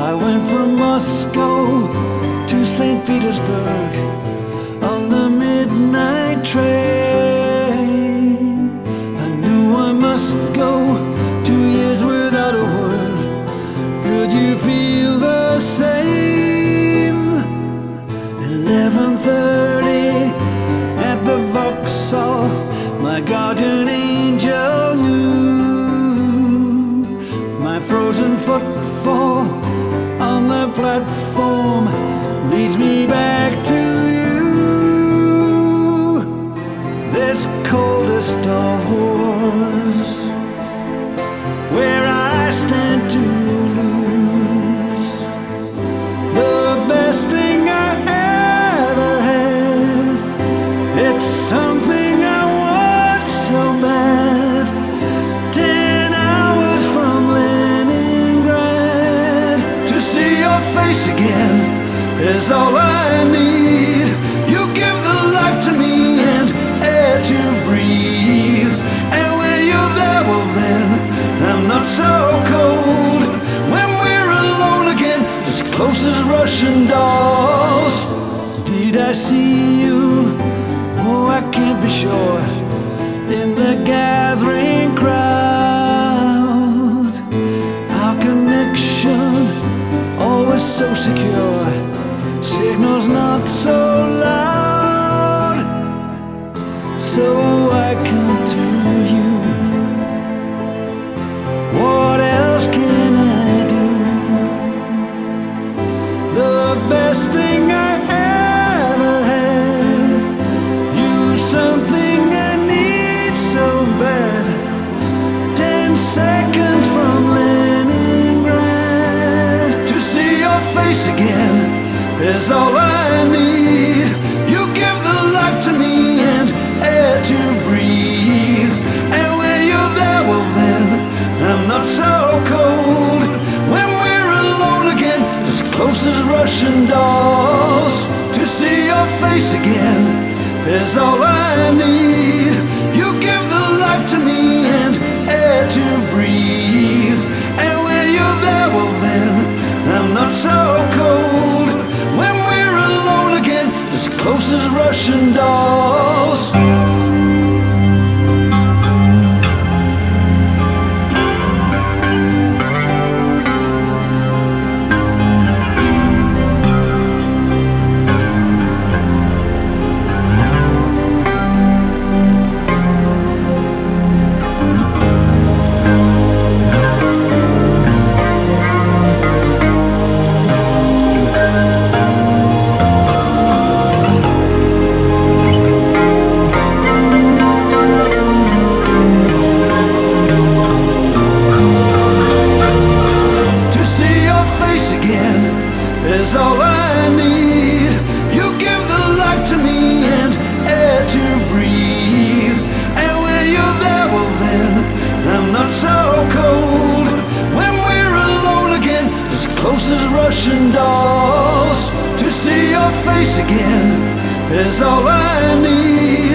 I went from Moscow to St. Petersburg on the midnight train. I knew I must go, 2 years without a word. Could you feel the same? 11:30 at the Vauxhall, my guardian angel knew. My frozen footfall on the platform leads me back to you. This coldest of wars, where I stand to lose the best thing I ever had. It's something I want so bad. 10 hours from Leningrad to see your face again is all I need. You give the life to me and air to breathe. And when you're there, well then, I'm not so cold. When we're alone again, as close as Russian dolls. Did I see you? Oh, I can't be sure. In the gathering crowd, our connection always so secure. Signals not so loud, so I come to you. What else can I do? The best thing I ever had. You something I need so bad. 10 seconds from Leningrad to see your face again is all I need. You give the life to me and air to breathe. And when you're there, well then, I'm not so cold. When we're alone again, as close as Russian dolls, to see your face again is all I need. You give the life to me and air to breathe. And when you're there, well then, I'm not so cold. When we're alone again, as close as Russian dolls. Is all I need. You give the life to me and air to breathe. And when you're there, well then, I'm not so cold. When we're alone again, as close as Russian dolls, to see your face again is all I need.